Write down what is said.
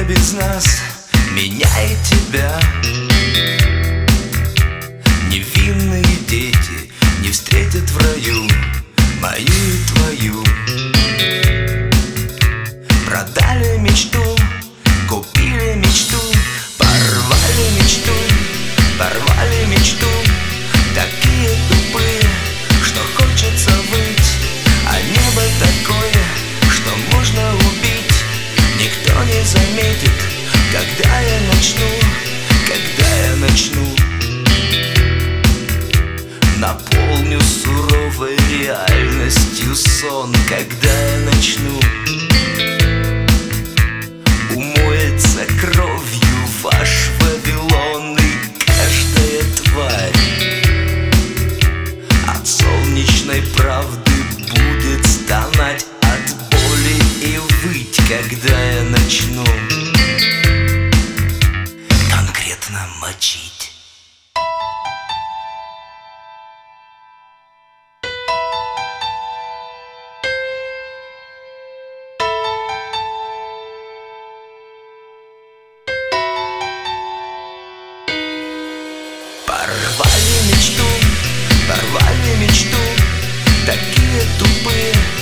время без нас меняет тебя. Невинные дети не встретят в раю мою и твою. Продали мечту, купили мечту, порвали мечту, порвали мечту. Такие тупые, что хочется выть, а небо такое, что можно убить. Никто не заметит, когда я начну, когда я начну. Наполню суровой реальностью сон, когда я начну. Умоется кровью ваш Вавилон, и каждая тварь от солнечной правды будет стонать от боли и выть, когда я начну конкретно мочить. Порвали мечту, такие тупые,